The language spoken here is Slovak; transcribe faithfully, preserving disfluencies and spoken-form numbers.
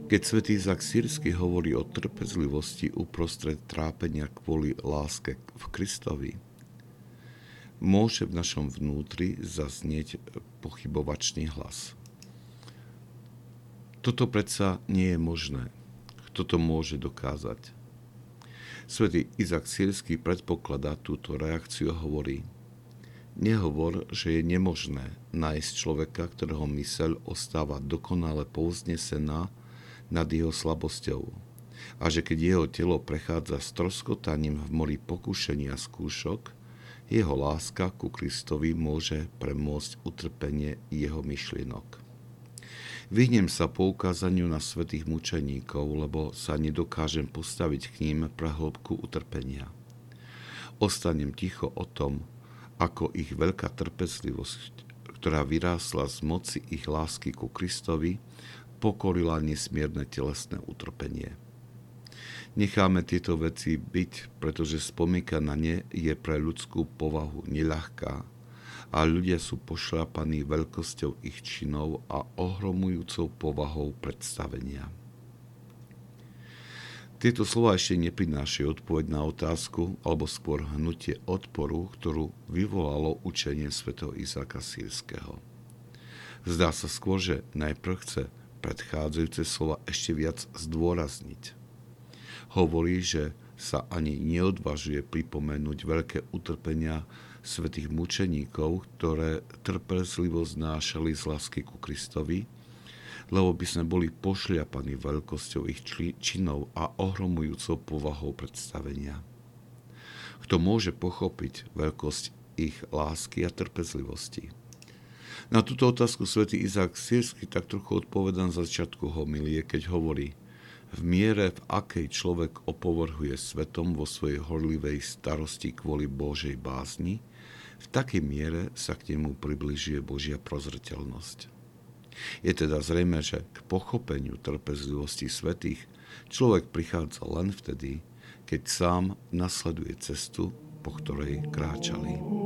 Keď svätý Izák Sýrsky hovorí o trpezlivosti uprostred trápenia kvôli láske v Kristovi, môže v našom vnútri zaznieť pochybovačný hlas. Toto predsa nie je možné. Kto to môže dokázať? Svätý Izák Sýrsky predpokladá túto reakciu a hovorí: nehovor, že je nemožné nájsť človeka, ktorého myseľ ostáva dokonale povznesená nad jeho slabosťou a že keď jeho telo prechádza stroskotaním v mori pokušenia a skúšok, jeho láska ku Kristovi môže premôcť utrpenie jeho myšlienok. Vyhnem sa poukázaniu na svätých mučeníkov, lebo sa nedokážem postaviť k ním pre hĺbku utrpenia. Ostanem ticho o tom, ako ich veľká trpezlivosť, ktorá vyrástla z moci ich lásky ku Kristovi, pokorila nesmierne telesné utrpenie. Necháme tieto veci byť, pretože spomienka na ne je pre ľudskú povahu neľahká a ľudia sú pošľapaní veľkosťou ich činov a ohromujúcou povahou predstavenia. Tieto slová ešte neprinášajú odpoveď na otázku, alebo skôr hnutie odporu, ktorú vyvolalo učenie svätého Izáka Sýrskeho. Zdá sa skôr, že najprv chce predchádzajúce slova ešte viac zdôrazniť. Hovorí, že sa ani neodvažuje pripomenúť veľké utrpenia svätých mučeníkov, ktoré trpezlivo znášali z lásky ku Kristovi, lebo by sme boli pošliapaní veľkosťou ich činov a ohromujúcou povahou predstavenia. Kto môže pochopiť veľkosť ich lásky a trpezlivosti? Na túto otázku svätý Izák Sýrsky tak trochu odpovedá na začiatku homilie, keď hovorí: v miere, v akej človek opovrhuje svetom vo svojej horlivej starosti kvôli Božej bázni, v takej miere sa k nemu približuje Božia prozreteľnosť. Je teda zrejme, že k pochopeniu trpezlivosti svätých človek prichádza len vtedy, keď sám nasleduje cestu, po ktorej kráčali.